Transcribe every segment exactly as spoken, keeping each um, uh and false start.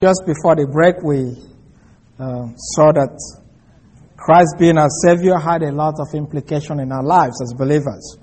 Just before the break, we uh, saw that Christ being our Savior had a lot of implication in our lives as believers.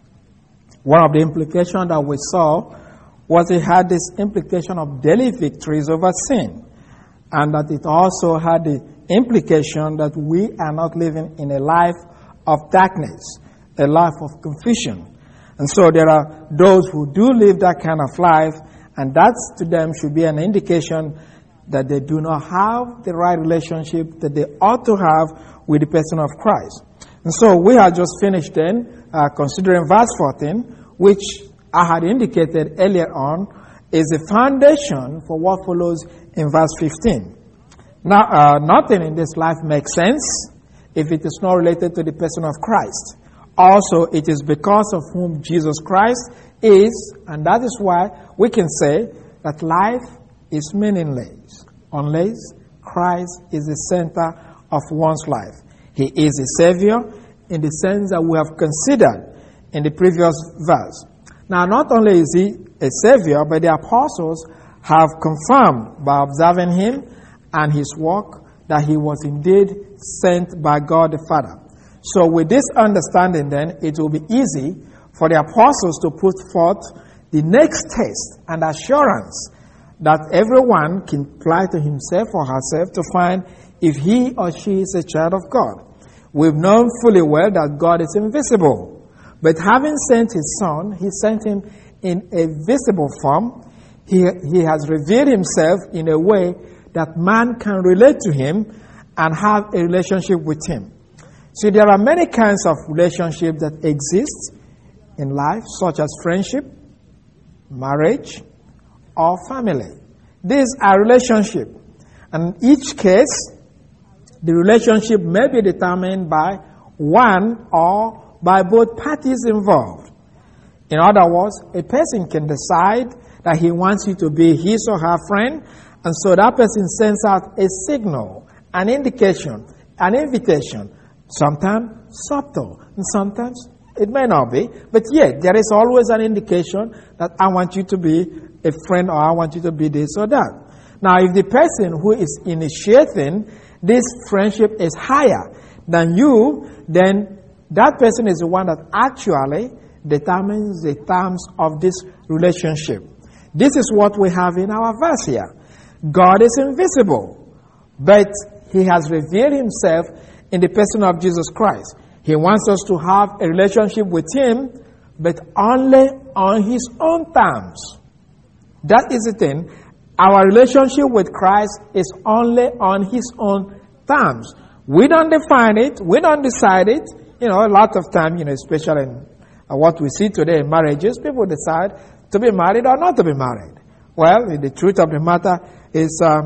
One of the implications that we saw was it had this implication of daily victories over sin, and that it also had the implication that we are not living in a life of darkness, a life of confusion. And so there are those who do live that kind of life, and that to them should be an indication that they do not have the right relationship that they ought to have with the person of Christ. And so we have just finished then uh, considering verse fourteen, which I had indicated earlier on is the foundation for what follows in verse fifteen. Now, uh, nothing in this life makes sense if it is not related to the person of Christ. Also, it is because of whom Jesus Christ is, and that is why we can say that life is meaningless unless Christ is the center of one's life. He is a Savior in the sense that we have considered in the previous verse. Now, not only is He a Savior, but the apostles have confirmed by observing Him and His work that He was indeed sent by God the Father. So with this understanding then, it will be easy for the apostles to put forth the next test and assurance that everyone can apply to himself or herself to find if he or she is a child of God. We've known fully well that God is invisible, but having sent His Son, He sent Him in a visible form. He, he has revealed Himself in a way that man can relate to Him and have a relationship with Him. See, there are many kinds of relationships that exist in life, such as friendship, marriage, or family. These are relationships. And in each case, the relationship may be determined by one or by both parties involved. In other words, a person can decide that he wants you to be his or her friend, and so that person sends out a signal, an indication, an invitation, sometimes subtle, and sometimes it may not be, but yet there is always an indication that I want you to be a friend or I want you to be this or that. Now, if the person who is initiating this friendship is higher than you, then that person is the one that actually determines the terms of this relationship. This is what we have in our verse here. God is invisible, but He has revealed Himself in the person of Jesus Christ. He wants us to have a relationship with Him, but only on His own terms. That is the thing. Our relationship with Christ is only on His own terms. We don't define it. We don't decide it. You know, a lot of time, you know, especially in uh, what we see today in marriages, people decide to be married or not to be married. Well, the truth of the matter is uh,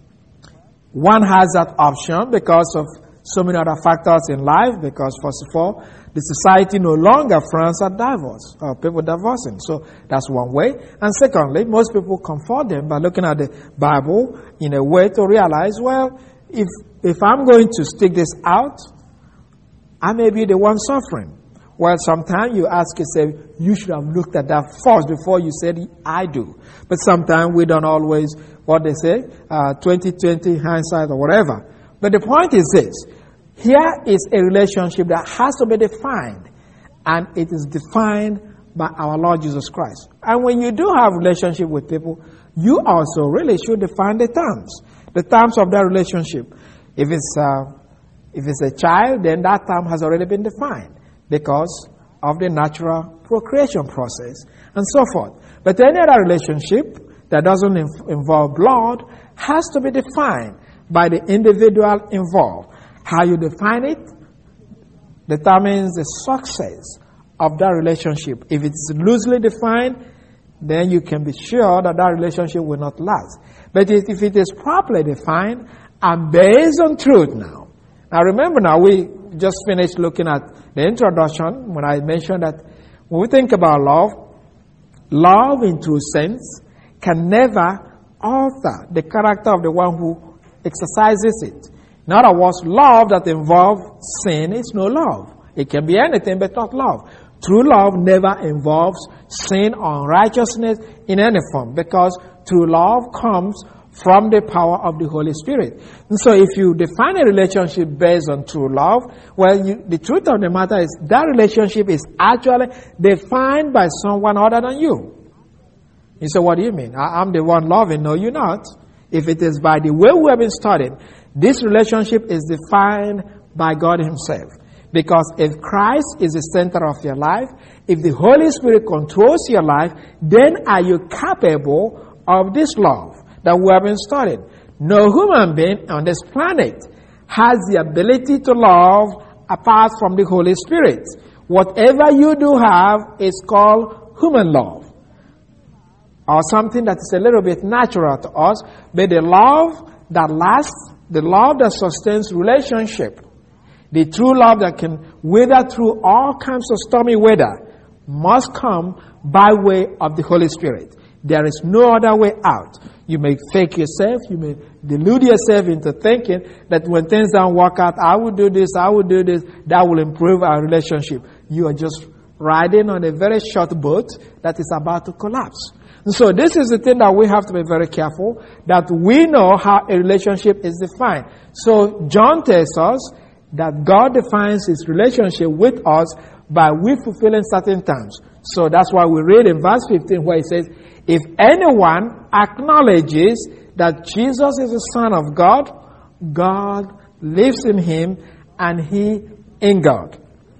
one has that option because of so many other factors in life, because first of all, the society no longer frowns at divorce, or people divorcing. So that's one way. And secondly, most people comfort them by looking at the Bible in a way to realize, well, if if I'm going to stick this out, I may be the one suffering. Well, sometimes you ask yourself, you should have looked at that first before you said, I do. But sometimes we don't always, what they say, uh, twenty twenty hindsight or whatever. But the point is this. Here is a relationship that has to be defined, and it is defined by our Lord Jesus Christ. And when you do have a relationship with people, you also really should define the terms, the terms of that relationship. If it's uh, if it's a child, then that term has already been defined because of the natural procreation process and so forth. But any other relationship that doesn't inv- involve blood has to be defined by the individual involved. How you define it determines the success of that relationship. If it's loosely defined, then you can be sure that that relationship will not last. But if it is properly defined and based on truth now. Now remember now, we just finished looking at the introduction when I mentioned that when we think about love, love in true sense can never alter the character of the one who exercises it. In other words, love that involves sin is no love. It can be anything but not love. True love never involves sin or unrighteousness in any form, because true love comes from the power of the Holy Spirit. And so if you define a relationship based on true love, well, you, the truth of the matter is that relationship is actually defined by someone other than you. You say, what do you mean? I, I'm the one loving. No, you're not. If it is by the way we have been studying, this relationship is defined by God Himself. Because if Christ is the center of your life, if the Holy Spirit controls your life, then are you capable of this love that we have been studying? No human being on this planet has the ability to love apart from the Holy Spirit. Whatever you do have is called human love, or something that is a little bit natural to us, but the love that lasts, the love that sustains relationship, the true love that can weather through all kinds of stormy weather, must come by way of the Holy Spirit. There is no other way out. You may fake yourself, you may delude yourself into thinking that when things don't work out, I will do this, I will do this, that will improve our relationship. You are just riding on a very short boat that is about to collapse. And so this is the thing that we have to be very careful, that we know how a relationship is defined. So John tells us that God defines His relationship with us by we fulfilling certain terms. So that's why we read in verse fifteen where it says, if anyone acknowledges that Jesus is the Son of God, God lives in Him and He in God.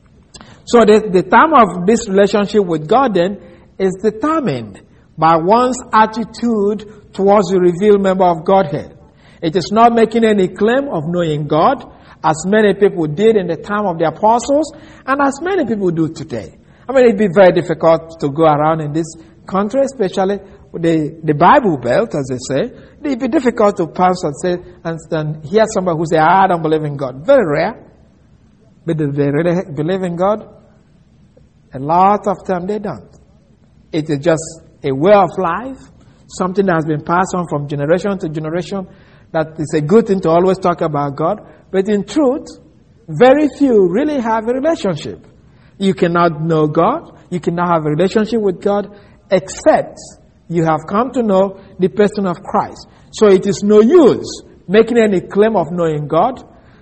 So the, the term of this relationship with God then is determined by one's attitude towards the revealed member of Godhead. It is not making any claim of knowing God, as many people did in the time of the apostles, and as many people do today. I mean, it'd be very difficult to go around in this country, especially the, the Bible Belt, as they say. It'd be difficult to pass and say, and, and hear somebody who say, I don't believe in God. Very rare. But do they really believe in God? A lot of time they don't. It is just a way of life, something that has been passed on from generation to generation, that is a good thing to always talk about God. But in truth, very few really have a relationship. You cannot know God, you cannot have a relationship with God, except you have come to know the person of Christ. So it is no use making any claim of knowing God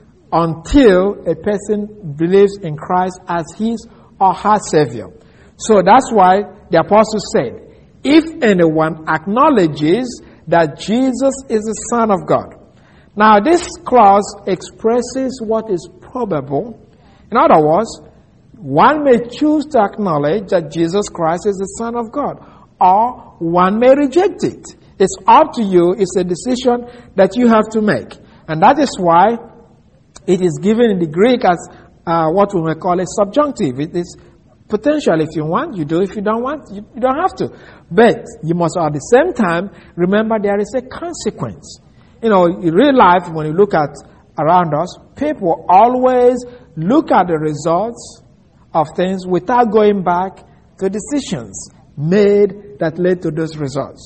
until a person believes in Christ as his or her Savior. So that's why the apostle said, if anyone acknowledges that Jesus is the Son of God. Now this clause expresses what is probable. In other words, one may choose to acknowledge that Jesus Christ is the Son of God, or one may reject it. It's up to you. It's a decision that you have to make. And that is why it is given in the Greek as uh, what we may call a subjunctive. It is potential. If you want, you do. If you don't want, you, you don't have to. But you must at the same time remember there is a consequence. You know, in real life, when you look at around us, people always look at the results of things without going back to decisions made that led to those results.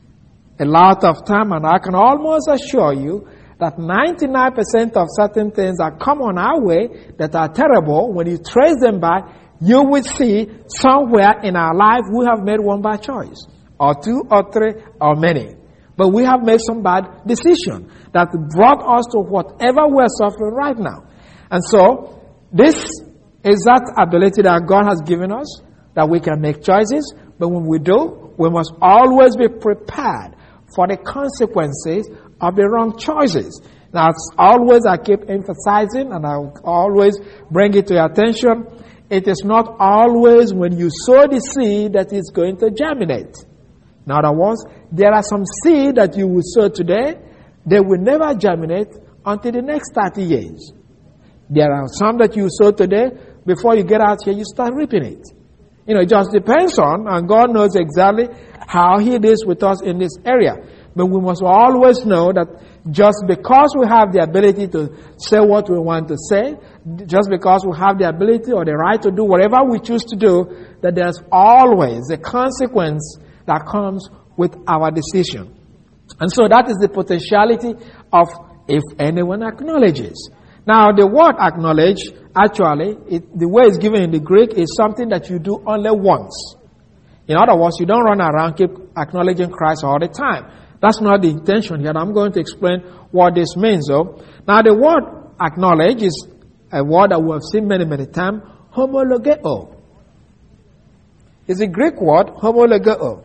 A lot of time, and I can almost assure you that ninety-nine percent of certain things that come on our way that are terrible, when you trace them back, you will see somewhere in our life we have made one bad choice, or two, or three, or many. But we have made some bad decision that brought us to whatever we're suffering right now. And so, this is that ability that God has given us, that we can make choices. But when we do, we must always be prepared for the consequences of the wrong choices. Now, as always, I keep emphasizing, and I always bring it to your attention, it is not always when you sow the seed that it's going to germinate. In other words, there are some seed that you will sow today, they will never germinate until the next thirty years. There are some that you sow today, before you get out here, you start reaping it. You know, it just depends on, and God knows exactly how He deals with us in this area. But we must always know that just because we have the ability to say what we want to say, just because we have the ability or the right to do whatever we choose to do, that there's always a consequence that comes with our decision. And so that is the potentiality of if anyone acknowledges. Now, the word acknowledge, actually, it, the way it's given in the Greek is something that you do only once. In other words, you don't run around keep acknowledging Christ all the time. That's not the intention here. I'm going to explain what this means, though. Now, the word acknowledge is a word that we have seen many, many times, homologeo. It's a Greek word, homologeo.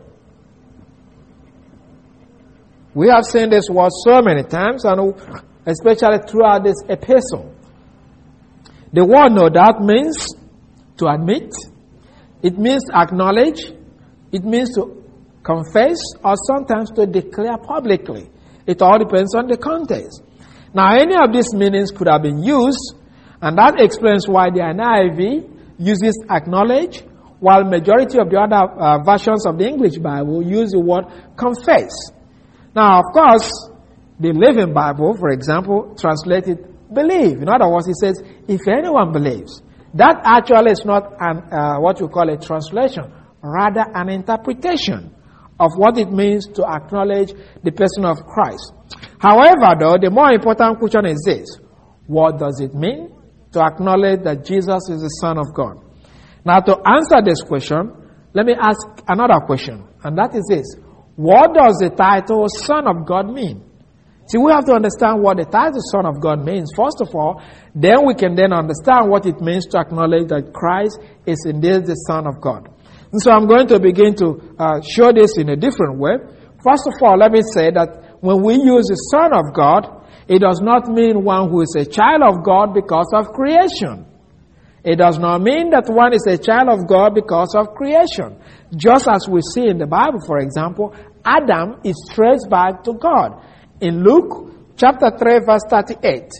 We have seen this word so many times, and especially throughout this epistle. The word, no doubt, means to admit. It means to acknowledge. It means to confess, or sometimes to declare publicly. It all depends on the context. Now, any of these meanings could have been used, and that explains why the N I V uses acknowledge, while majority of the other uh, versions of the English Bible use the word confess. Now, of course, the Living Bible, for example, translated believe. In other words, it says, if anyone believes. That actually is not an, uh, what you call a translation, rather an interpretation of what it means to acknowledge the person of Christ. However, though, the more important question is this: what does it mean to acknowledge that Jesus is the Son of God? Now, to answer this question, let me ask another question, and that is this: what does the title Son of God mean? See, we have to understand what the title Son of God means, first of all. Then we can then understand what it means to acknowledge that Christ is indeed the Son of God. And so I'm going to begin to uh, show this in a different way. First of all, let me say that when we use the Son of God, it does not mean one who is a child of God because of creation. It does not mean that one is a child of God because of creation. Just as we see in the Bible, for example, Adam is traced back to God. In Luke chapter three, verse thirty-eight.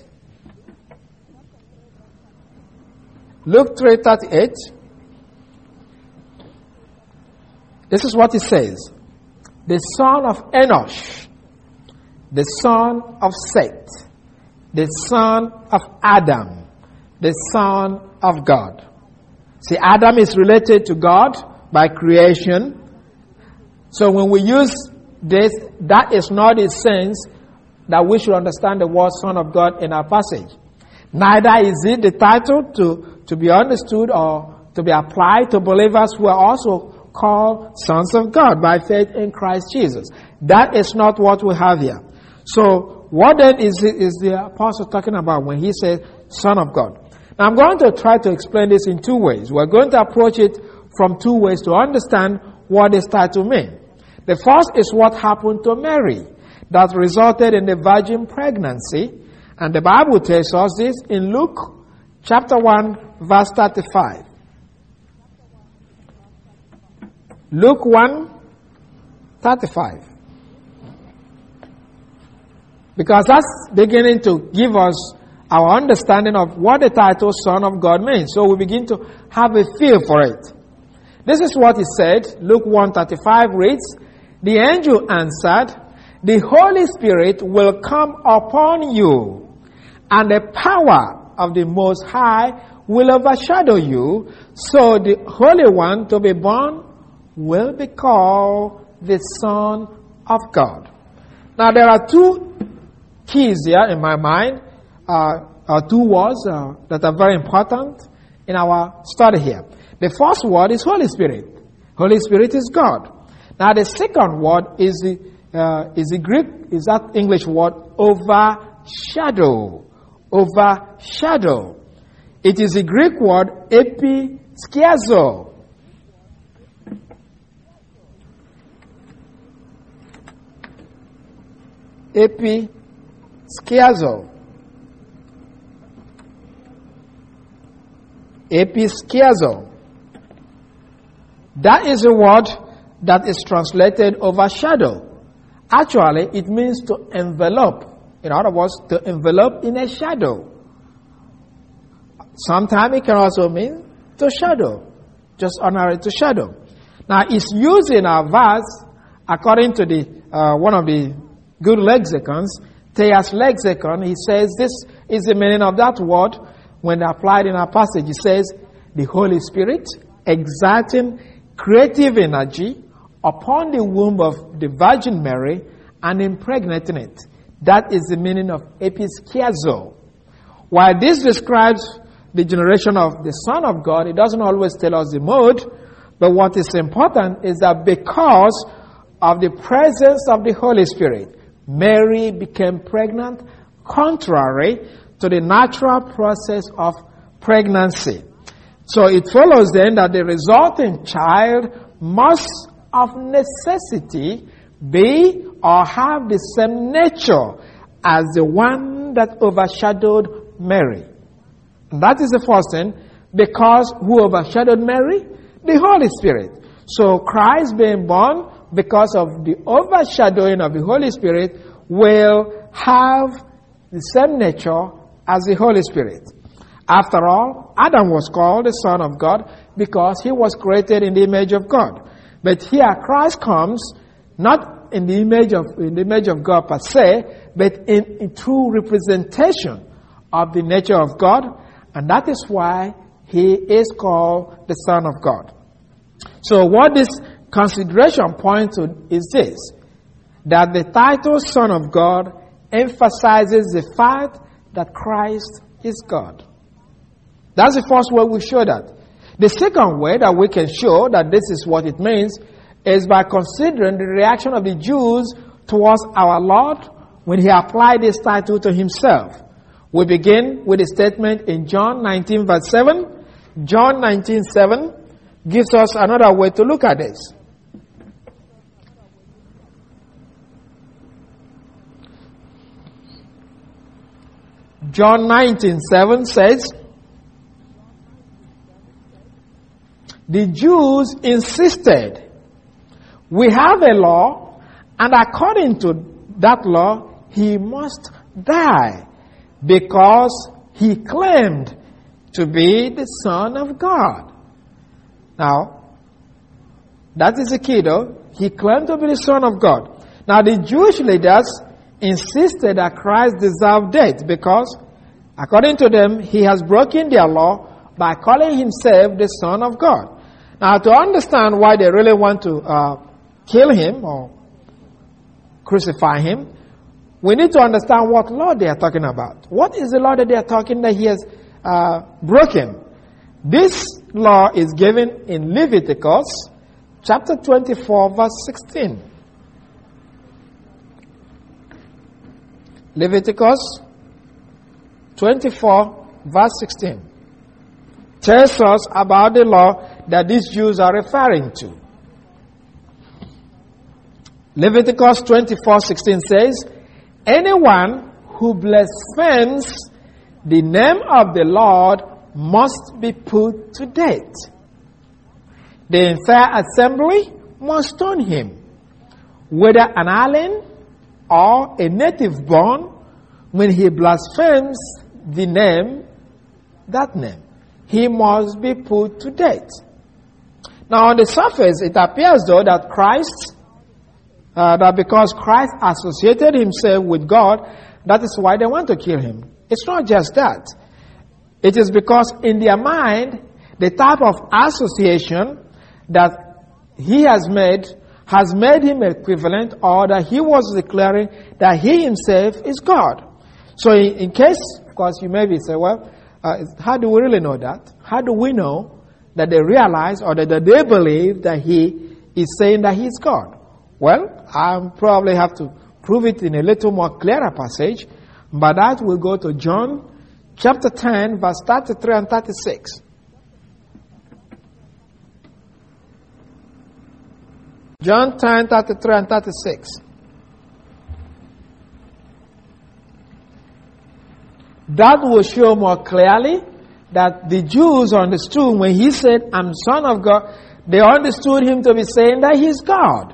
Luke three, thirty-eight. This is what it says. The son of Enosh, the son of Seth, the son of Adam, the son of God. See, Adam is related to God by creation. So when we use this, that is not the sense that we should understand the word Son of God in our passage. Neither is it the title to, to be understood or to be applied to believers who are also called sons of God by faith in Christ Jesus. That is not what we have here. So what then is, is the apostle talking about when he says Son of God? Now I'm going to try to explain this in two ways. We're going to approach it from two ways to understand what this title means. The first is what happened to Mary that resulted in the virgin pregnancy. And the Bible tells us this in Luke chapter one, verse thirty-five. Luke one, thirty-five. Because that's beginning to give us our understanding of what the title Son of God means. So we begin to have a feel for it. This is what he said. Luke one thirty-five reads, the angel answered, the Holy Spirit will come upon you, and the power of the Most High will overshadow you. So the Holy One to be born will be called the Son of God. Now there are two keys here in my mind, uh, uh, two words uh, that are very important in our study here. The first word is Holy Spirit. Holy Spirit is God. Now the second word is the uh, is the Greek, is that English word overshadow. Overshadow. It is the Greek word episkiazo. Episkiazo. Episkiazo. That is a word that is translated overshadow. Actually, it means to envelop. In other words, to envelop in a shadow. Sometimes it can also mean to shadow. Just ordinary to shadow. Now, it's used in our verse according to the uh, one of the good lexicons, Thayer's lexicon. He says this is the meaning of that word when applied in our passage. He says, the Holy Spirit exerting creative energy upon the womb of the Virgin Mary and impregnating it. That is the meaning of episkiazo. While this describes the generation of the Son of God, it doesn't always tell us the mode, but what is important is that because of the presence of the Holy Spirit, Mary became pregnant contrary to the natural process of pregnancy. So it follows then that the resulting child must of necessity be or have the same nature as the one that overshadowed Mary. And that is the first thing, because who overshadowed Mary? The Holy Spirit. So Christ being born because of the overshadowing of the Holy Spirit will have the same nature as the Holy Spirit. After all, Adam was called the Son of God because he was created in the image of God. But here Christ comes not in the image of in the image of God per se, but in, in true representation of the nature of God, and that is why he is called the Son of God. So what this consideration points to is this, that the title Son of God emphasizes the fact that Christ is God. That's the first way we show that. The second way that we can show that this is what it means is by considering the reaction of the Jews towards our Lord when he applied this title to himself. We begin with a statement in John nineteen verse seven. John nineteen seven gives us another way to look at this. John nineteen seven says, the Jews insisted, we have a law, and according to that law, he must die because he claimed to be the Son of God. Now, that is the key though. He claimed to be the Son of God. Now, the Jewish leaders insisted that Christ deserved death because, according to them, he has broken their law by calling himself the Son of God. Now, to understand why they really want to uh, kill him or crucify him, we need to understand what law they are talking about. What is the law that they are talking that he has uh, broken? This law is given in Leviticus chapter twenty-four verse sixteen. Leviticus twenty-four verse sixteen tells us about the law that these Jews are referring to. Leviticus twenty-four sixteen says, anyone who blasphemes the name of the Lord must be put to death. The entire assembly must stone him, whether an alien or a native born, when he blasphemes the name, that name. He must be put to death. Now on the surface, it appears though that Christ, uh, that because Christ associated himself with God, that is why they want to kill him. It's not just that. It is because in their mind, the type of association that he has made has made him equivalent, or that he was declaring that he himself is God. So in, in case, of course, you may be saying, well, uh, how do we really know that? How do we know that they realize or that they believe that he is saying that he is God? Well, I probably have to prove it in a little more clearer passage, but that will go to John chapter ten, verse thirty-three and thirty-six. John ten, thirty-three and thirty-six. That will show more clearly that the Jews understood when he said, I'm Son of God, they understood him to be saying that he's God.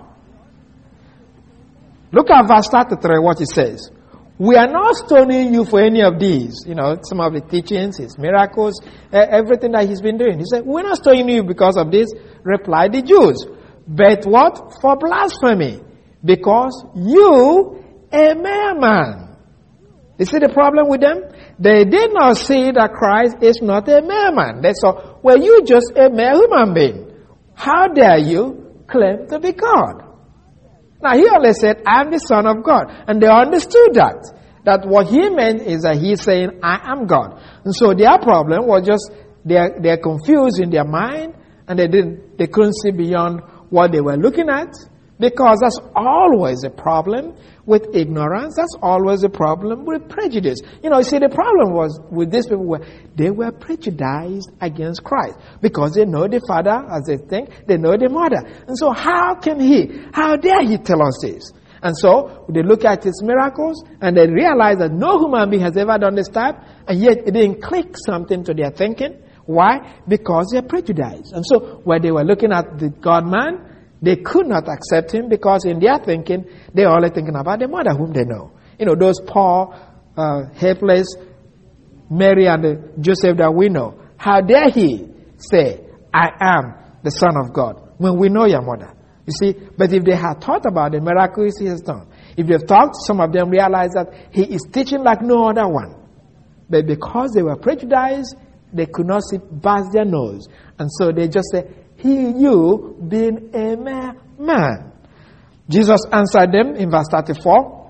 Look at verse thirty-three, what he says. We are not stoning you for any of these. You know, some of the teachings, his miracles, everything that he's been doing. He said, we're not stoning you because of this, replied the Jews. But what? For blasphemy. Because you, a mere man. You see the problem with them? They did not see that Christ is not a mere man. They saw, well, you just a mere human being. How dare you claim to be God? Now he only said, I am the Son of God. And they understood that. That what he meant is that he's saying, I am God. And so their problem was just, they're, they're confused in their mind, and they didn't, they couldn't see beyond what they were looking at. Because that's always a problem with ignorance. That's always a problem with prejudice. You know, you see, the problem was with these people were they were prejudiced against Christ because they know the Father as they think, they know the Mother. And so how can he, how dare he tell us this? And so they look at his miracles and they realize that no human being has ever done this type, and yet it didn't click something to their thinking. Why? Because they're prejudiced. And so when they were looking at the God-man, they could not accept him because in their thinking, they're only thinking about the Mother whom they know. You know, those poor, uh, helpless Mary and the Joseph that we know. How dare he say, I am the Son of God, when we know your mother? You see, but if they had thought about the miracles he has done, if they've talked, some of them realize that he is teaching like no other one. But because they were prejudiced, they could not see past their nose. And so they just say, he, you, being a mere man. Jesus answered them in verse thirty-four.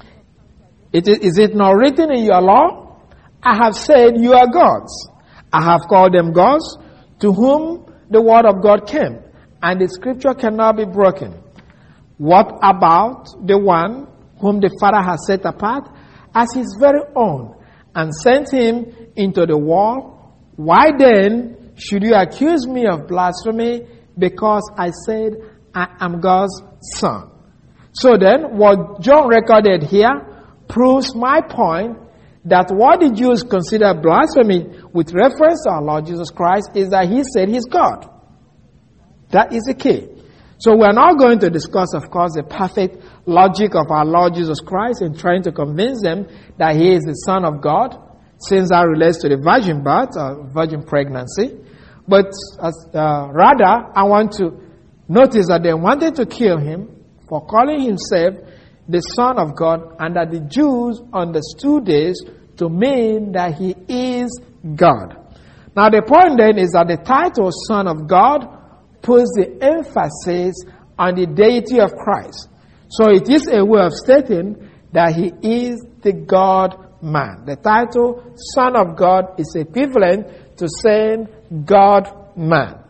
It is, is it not written in your law? I have said you are gods. I have called them gods to whom the word of God came, and the scripture cannot be broken. What about the one whom the Father has set apart as his very own and sent him into the world? Why then should you accuse me of blasphemy because I said I am God's son? So then, what John recorded here proves my point that what the Jews consider blasphemy with reference to our Lord Jesus Christ is that he said he's God. That is the key. So we're not going to discuss, of course, the perfect logic of our Lord Jesus Christ in trying to convince them that he is the Son of God, since that relates to the virgin birth or virgin pregnancy. But as, uh, rather, I want to notice that they wanted to kill him for calling himself the Son of God, and that the Jews understood this to mean that he is God. Now the point then is that the title Son of God puts the emphasis on the deity of Christ. So it is a way of stating that he is the God-man. The title Son of God is equivalent to saying God-man.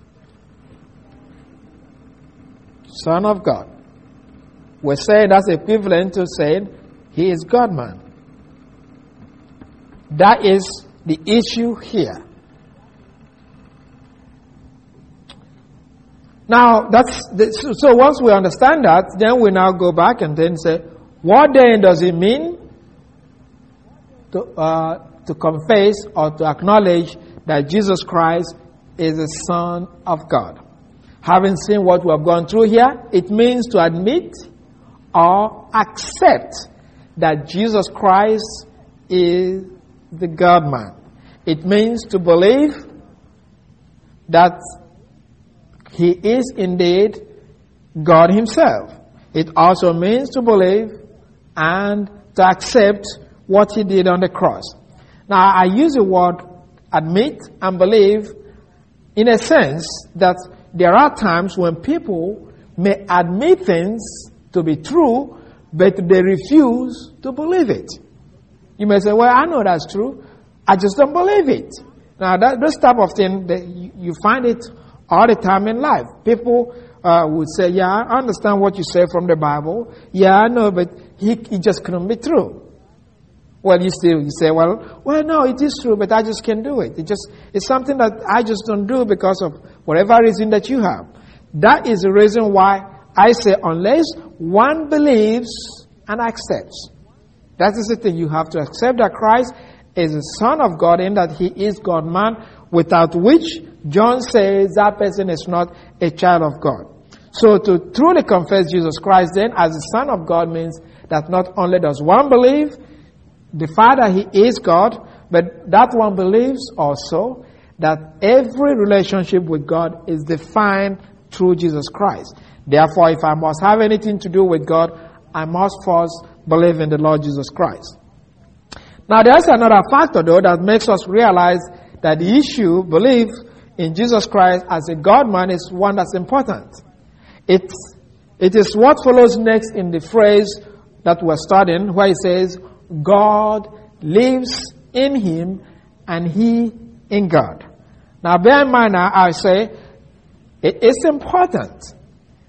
Son of God. We're saying that's equivalent to saying he is God-man. That is the issue here. Now, that's the, so once we understand that, then we now go back and then say, what then does it mean to, uh, to confess or to acknowledge that Jesus Christ is the Son of God? Having seen what we have gone through here, it means to admit or accept that Jesus Christ is the God-man. It means to believe that he is indeed God himself. It also means to believe and to accept what he did on the cross. Now, I use the word admit and believe in a sense that there are times when people may admit things to be true, but they refuse to believe it. You may say, well, I know that's true. I just don't believe it. Now, that, this type of thing, that you, you find it all the time in life. People uh, would say, yeah, I understand what you say from the Bible. Yeah, I know, but he, it just couldn't be true. Well, you still you say, well, well, no, it is true, but I just can't do it. It just it's something that I just don't do because of whatever reason that you have. That is the reason why I say, unless one believes and accepts. That is the thing. You have to accept that Christ is the Son of God and that he is God-man, without which John says that person is not a child of God. So to truly confess Jesus Christ then as the Son of God means that not only does one believe the Father, he is God, but that one believes also that every relationship with God is defined through Jesus Christ. Therefore, if I must have anything to do with God, I must first believe in the Lord Jesus Christ. Now, there's another factor, though, that makes us realize that the issue, belief in Jesus Christ as a God-man, is one that's important. It, it is what follows next in the phrase that we're studying, where it says, God lives in him and he in God. Now, bear in mind, now, I say, it is important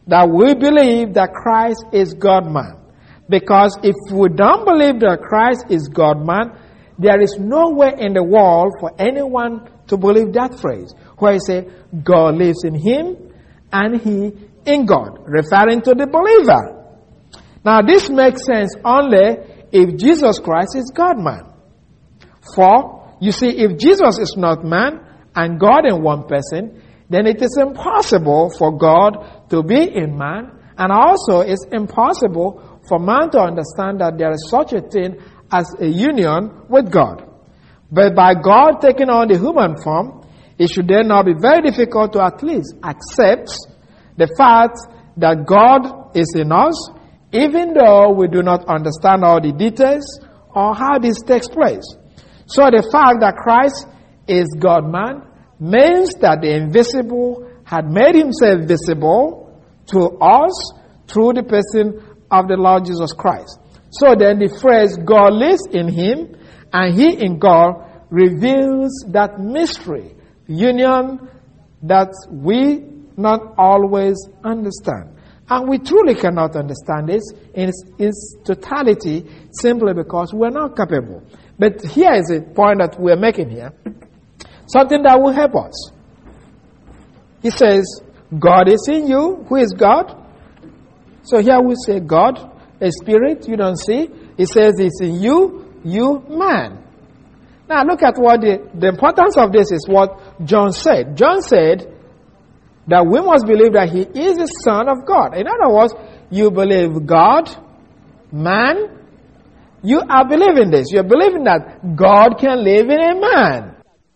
that we believe that Christ is God-man. Because if we don't believe that Christ is God-man, there is nowhere in the world for anyone to believe that phrase, where he say, God lives in him and he in God, referring to the believer. Now this makes sense only if Jesus Christ is God-man. For, you see, if Jesus is not man and God in one person, then it is impossible for God to be in man, and also it's impossible for man to understand that there is such a thing as a union with God. But by God taking on the human form, it should then not be very difficult to at least accept the fact that God is in us, even though we do not understand all the details or how this takes place. So the fact that Christ is God-man means that the invisible had made himself visible to us through the person of the Lord Jesus Christ. So then the phrase God lives in him and he in God reveals that mystery, union that we not always understand. And we truly cannot understand this in its, its totality simply because we're not capable. But here is a point that we're making here. Something that will help us. He says, God is in you. Who is God? So here we say God, a spirit you don't see. He says it's in you, you man. Now look at what the, the importance of this is what John said. John said that we must believe that he is the Son of God. In other words, you believe God, man. You are believing this. You are believing that God can live in a man.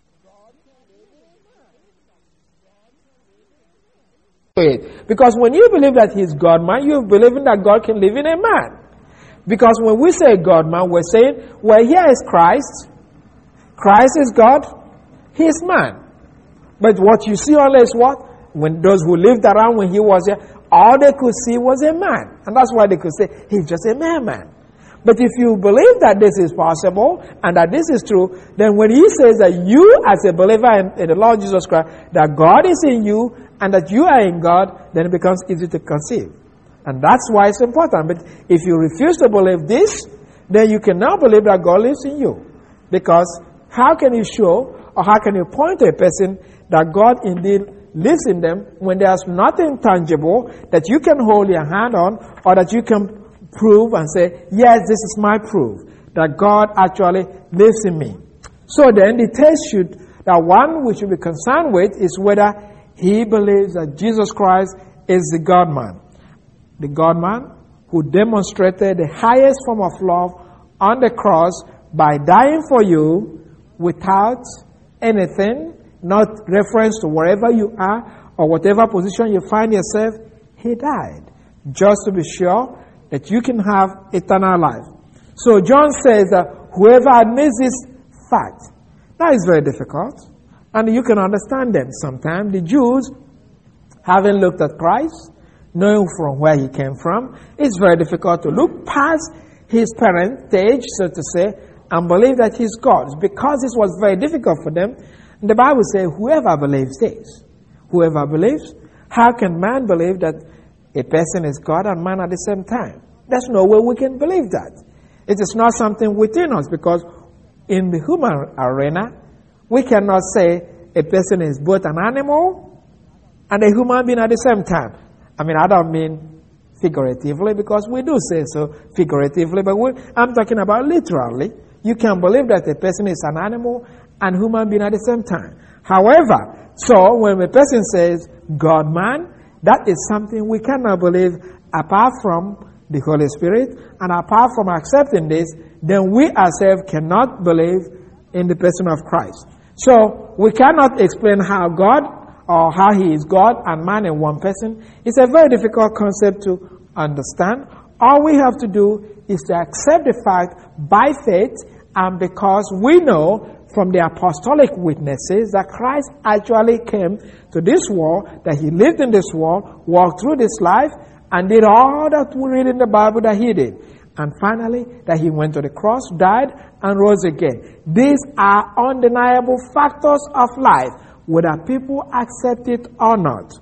Because when you believe that he's God-man, you're believing that God can live in a man. Because when we say God-man, we're saying, well, here is Christ. Christ is God. He is man. But what you see only is what? When those who lived around when he was here, all they could see was a man. And that's why they could say, he's just a man man. But if you believe that this is possible and that this is true, then when he says that you as a believer in, in the Lord Jesus Christ, that God is in you and that you are in God, then it becomes easy to conceive. And that's why it's important. But if you refuse to believe this, then you cannot believe that God lives in you. Because how can you show or how can you point to a person that God indeed lives in them when there's nothing tangible that you can hold your hand on or that you can prove and say, yes, this is my proof that God actually lives in me. So then the test should, that one we should be concerned with is whether he believes that Jesus Christ is the God-man. The God-man who demonstrated the highest form of love on the cross by dying for you without anything, not reference to wherever you are or whatever position you find yourself. He died just to be sure that you can have eternal life. So John says that whoever admits this fact, that is very difficult. And you can understand them sometimes. The Jews, having looked at Christ, knowing from where he came from, it's very difficult to look past his parentage, so to say, and believe that he's God. Because this was very difficult for them, the Bible says, whoever believes this, whoever believes, how can man believe that a person is God and man at the same time? There's no way we can believe that. It is not something within us, because in the human arena, we cannot say a person is both an animal and a human being at the same time. I mean, I don't mean figuratively, because we do say so figuratively, but we, I'm talking about literally. You can believe that a person is an animal and human being at the same time. However, so when a person says God-man, that is something we cannot believe apart from the Holy Spirit, and apart from accepting this, then we ourselves cannot believe in the person of Christ. So we cannot explain how God or how he is God and man in one person. It's a very difficult concept to understand. All we have to do is to accept the fact by faith, and because we know from the apostolic witnesses that Christ actually came to this world, that he lived in this world, walked through this life, and did all that we read in the Bible that he did. And finally, that he went to the cross, died, and rose again. These are undeniable factors of life, whether people accept it or not.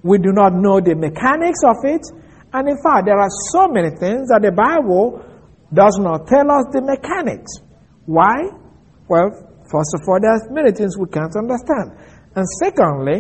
We do not know the mechanics of it. And in fact, there are so many things that the Bible does not tell us the mechanics. Why? Well, first of all, there's many things we can't understand. And secondly,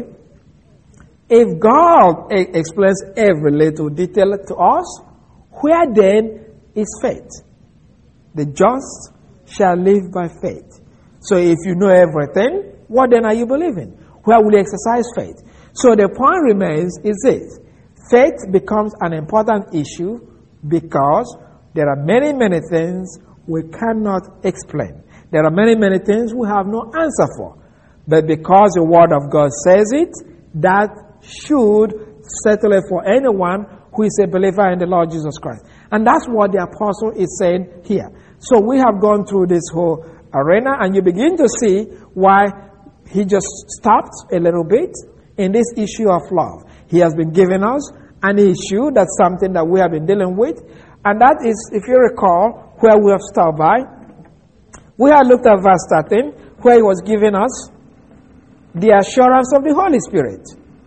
if God e- explains every little detail to us, where then is faith? The just shall live by faith. So if you know everything, what then are you believing? Where will you exercise faith? So the point remains is this. Faith becomes an important issue because there are many, many things we cannot explain. There are many, many things we have no answer for. But because the Word of God says it, that should settle it for anyone who is a believer in the Lord Jesus Christ. And that's what the apostle is saying here. So we have gone through this whole arena, and you begin to see why he just stopped a little bit in this issue of love. He has been giving us an issue, that's something that we have been dealing with, and that is, if you recall, where we have stopped by. We have looked at verse thirteen, where he was giving us the assurance of the Holy Spirit.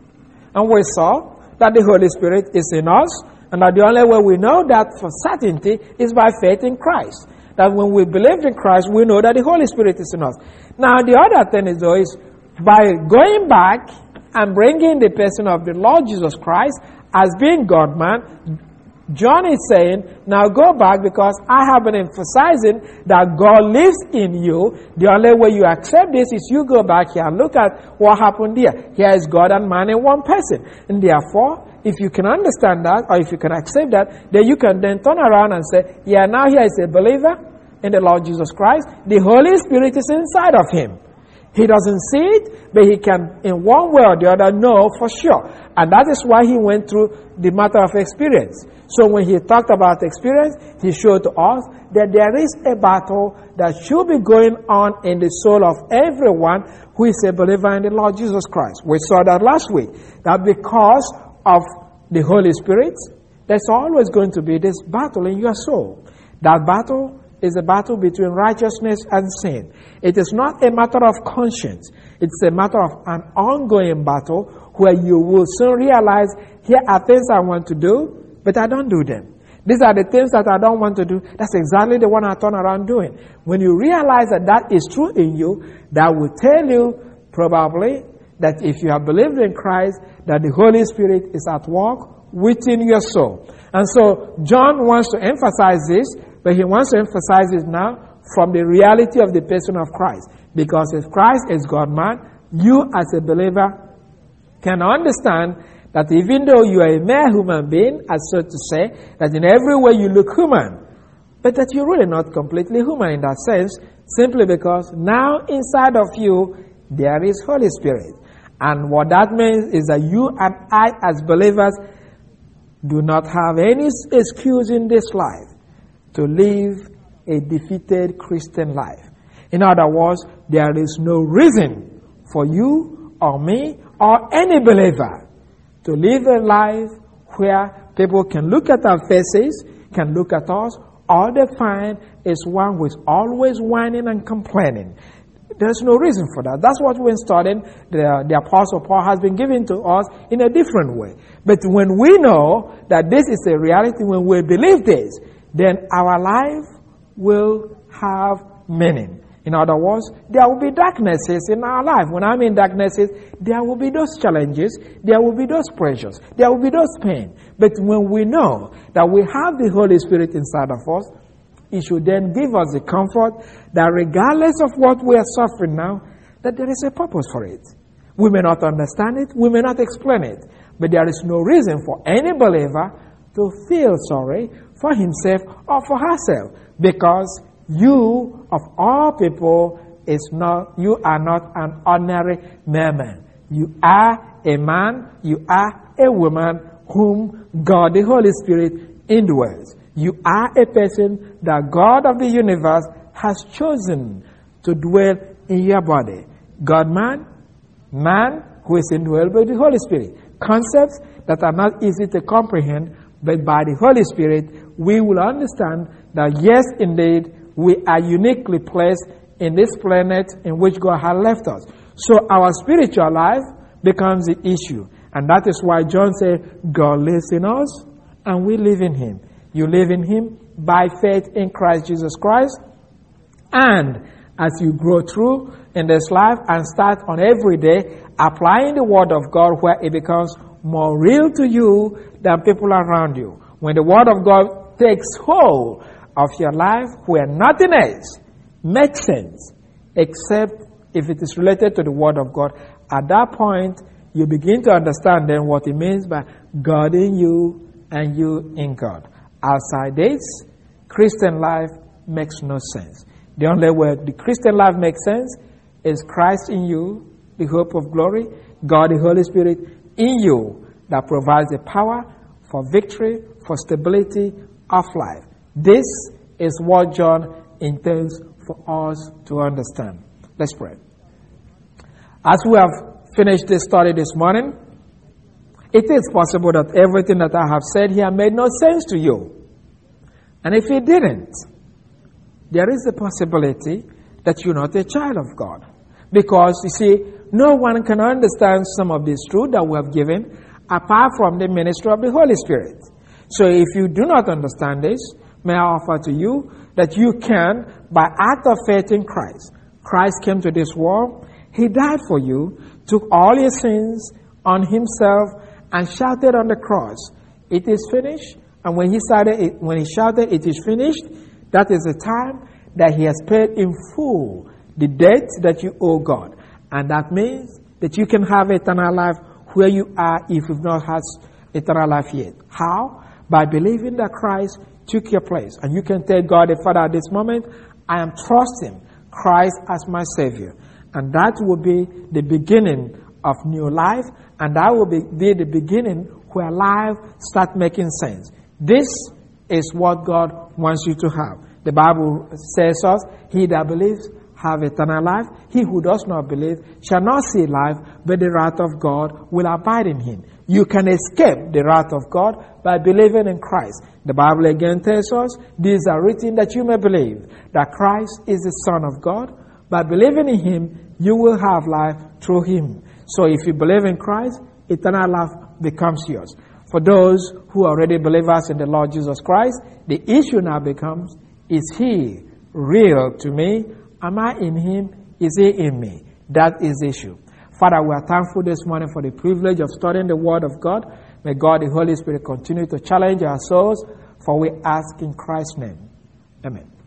And we saw that the Holy Spirit is in us, and that the only way we know that for certainty is by faith in Christ. That when we believe in Christ, we know that the Holy Spirit is in us. Now, the other thing is, though, is by going back and bringing the person of the Lord Jesus Christ as being God-man, John is saying, now go back, because I have been emphasizing that God lives in you. The only way you accept this is you go back here and look at what happened here. Here is God and man in one person. And therefore, if you can understand that, or if you can accept that, then you can then turn around and say, yeah, now here is a believer in the Lord Jesus Christ. The Holy Spirit is inside of him. He doesn't see it, but he can, in one way or the other, know for sure. And that is why he went through the matter of experience. So when he talked about experience, he showed to us that there is a battle that should be going on in the soul of everyone who is a believer in the Lord Jesus Christ. We saw that last week, that because of the Holy Spirit, there's always going to be this battle in your soul. That battle is a battle between righteousness and sin. It is not a matter of conscience. It's a matter of an ongoing battle where you will soon realize, here are things I want to do, but I don't do them. These are the things that I don't want to do. That's exactly the one I turn around doing. When you realize that that is true in you, that will tell you probably that if you have believed in Christ, that the Holy Spirit is at work within your soul. And so John wants to emphasize this, but he wants to emphasize it now from the reality of the person of Christ. Because if Christ is God-man, you as a believer can understand that even though you are a mere human being, as so to say, that in every way you look human, but that you're really not completely human in that sense, simply because now inside of you there is Holy Spirit. And what that means is that you and I as believers do not have any excuse in this life to live a defeated Christian life. In other words, there is no reason for you or me or any believer to live a life where people can look at our faces, can look at us, all they find is one who is always whining and complaining. There's no reason for that. That's what we're studying. The, the Apostle Paul has been given to us in a different way. But when we know that this is a reality, when we believe this, then our life will have meaning. In other words, there will be darknesses in our life. When I mean darknesses, there will be those challenges, there will be those pressures, there will be those pain. But when we know that we have the Holy Spirit inside of us, it should then give us the comfort that regardless of what we are suffering now, that there is a purpose for it. We may not understand it, we may not explain it, but there is no reason for any believer to feel sorry for himself or for herself, because you, of all people, is not, you are not an ordinary man. You are a man, you are a woman whom God, the Holy Spirit, indwells. You are a person that God of the universe has chosen to dwell in your body. God-man, man who is indwelled by the Holy Spirit. Concepts that are not easy to comprehend, but by the Holy Spirit, we will understand that yes, indeed, we are uniquely placed in this planet in which God has left us. So our spiritual life becomes the issue. And that is why John said, God lives in us and we live in him. You live in him by faith in Christ Jesus Christ. And as you grow through in this life and start on every day applying the word of God where it becomes more real to you than people around you. When the word of God takes hold of your life where nothing else makes sense except if it is related to the word of God, at that point you begin to understand then what it means by God in you and you in God. Outside this, Christian life makes no sense. The only way the Christian life makes sense is Christ in you, the hope of glory, God the Holy Spirit in you that provides the power for victory, for stability of life. This is what John intends for us to understand. Let's pray. As we have finished this study this morning, it is possible that everything that I have said here made no sense to you. And if it didn't, there is a possibility that you're not a child of God. Because, you see, no one can understand some of this truth that we have given apart from the ministry of the Holy Spirit. So if you do not understand this, may I offer to you that you can, by act of faith in Christ. Christ came to this world, he died for you, took all your sins on himself, and shouted on the cross, "It is finished." And when he started, when he shouted, "It is finished," that is the time that he has paid in full the debt that you owe God. And that means that you can have eternal life where you are if you've not had eternal life yet. How? By believing that Christ took your place. And you can tell God the Father at this moment, I am trusting Christ as my Savior. And that will be the beginning of new life. And that will be, be the beginning where life starts making sense. This is what God wants you to have. The Bible says us, he that believes have eternal life. He who does not believe shall not see life, but the wrath of God will abide in him. You can escape the wrath of God by believing in Christ. The Bible again tells us, these are written that you may believe that Christ is the Son of God. By believing in him, you will have life through him. So if you believe in Christ, eternal life becomes yours. For those who are already believers in the Lord Jesus Christ, the issue now becomes, is he real to me? Am I in him? Is he in me? That is the issue. Father, we are thankful this morning for the privilege of studying the Word of God. May God, the Holy Spirit, continue to challenge our souls, for we ask in Christ's name. Amen.